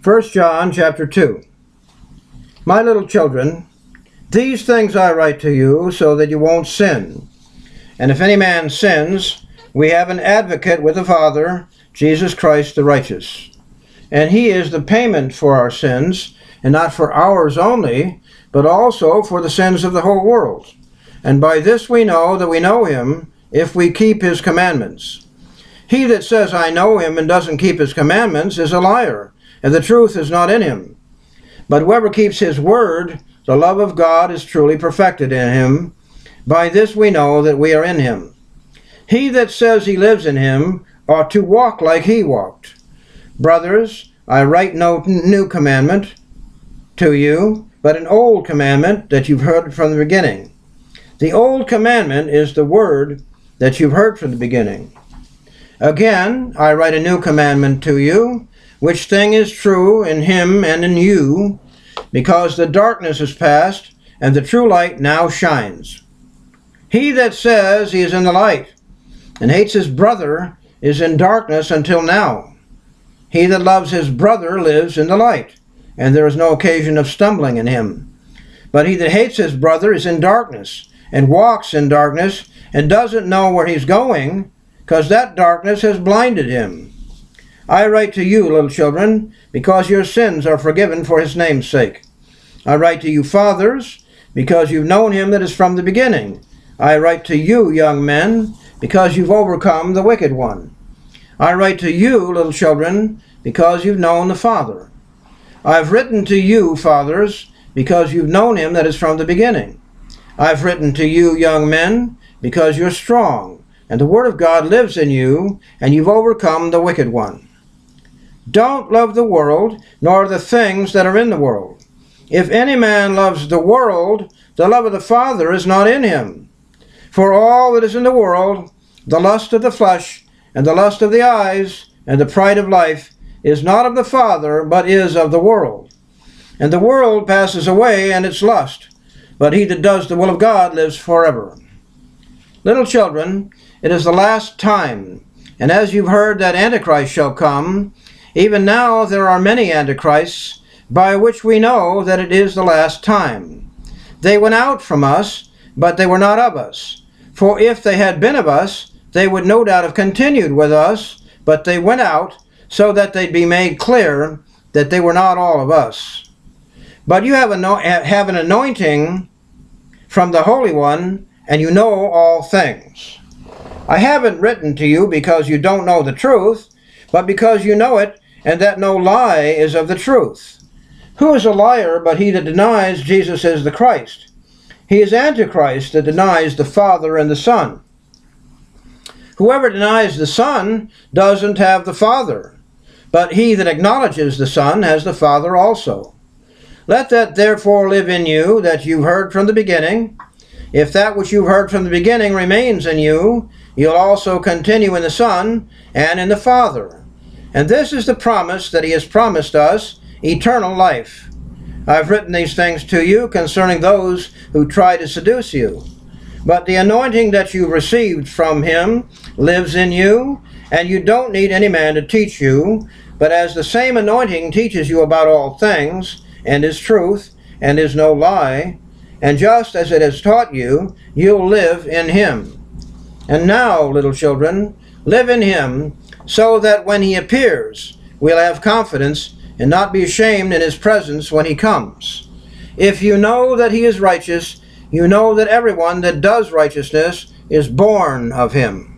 1 John chapter 2. My little children, these things I write to you so that you won't sin. And if any man sins, we have an advocate with the Father, Jesus Christ the righteous. And he is the payment for our sins, and not for ours only, but also for the sins of the whole world. And by this we know that we know him, if we keep his commandments. He that says, I know him, and doesn't keep his commandments is a liar, and the truth is not in him. But whoever keeps his word, the love of God is truly perfected in him. By this we know that we are in him. He that says he lives in him ought to walk like he walked. Brothers, I write no new commandment to you, but an old commandment that you've heard from the beginning. The old commandment is the word that you've heard from the beginning. Again, I write a new commandment to you, which thing is true in him and in you, because the darkness is past, and the true light now shines. He that says he is in the light, and hates his brother, is in darkness until now. He that loves his brother lives in the light, and there is no occasion of stumbling in him. But he that hates his brother is in darkness, and walks in darkness, and doesn't know where he's going, because that darkness has blinded him. I write to you, little children, because your sins are forgiven for his name's sake. I write to you, fathers, because you've known him that is from the beginning. I write to you, young men, because you've overcome the wicked one. I write to you, little children, because you've known the Father. I've written to you, fathers, because you've known him that is from the beginning. I've written to you, young men, because you're strong, and the word of God lives in you, and you've overcome the wicked one. Don't love the world, nor the things that are in the world. If any man loves the world, the love of the Father is not in him. For all that is in the world, the lust of the flesh, and the lust of the eyes, and the pride of life, is not of the Father, but is of the world. And the world passes away, and its lust, but he that does the will of God lives forever. Little children, it is the last time, and as you've heard that Antichrist shall come, even now there are many antichrists, by which we know that it is the last time. They went out from us, but they were not of us. For if they had been of us, they would no doubt have continued with us, but they went out, so that they'd be made clear that they were not all of us. But you have an anointing from the Holy One, and you know all things. I haven't written to you because you don't know the truth, but because you know it, and that no lie is of the truth. Who is a liar but he that denies Jesus is the Christ? He is Antichrist that denies the Father and the Son. Whoever denies the Son doesn't have the Father, but he that acknowledges the Son has the Father also. Let that therefore live in you that you've heard from the beginning. If that which you've heard from the beginning remains in you, you'll also continue in the Son and in the Father. And this is the promise that he has promised us, eternal life. I've written these things to you concerning those who try to seduce you. But the anointing that you've received from him lives in you, and you don't need any man to teach you, but as the same anointing teaches you about all things, and is truth, and is no lie, and just as it has taught you, you'll live in him. And now, little children, live in him, so that when he appears, we'll have confidence and not be ashamed in his presence when he comes. If you know that he is righteous, you know that everyone that does righteousness is born of him.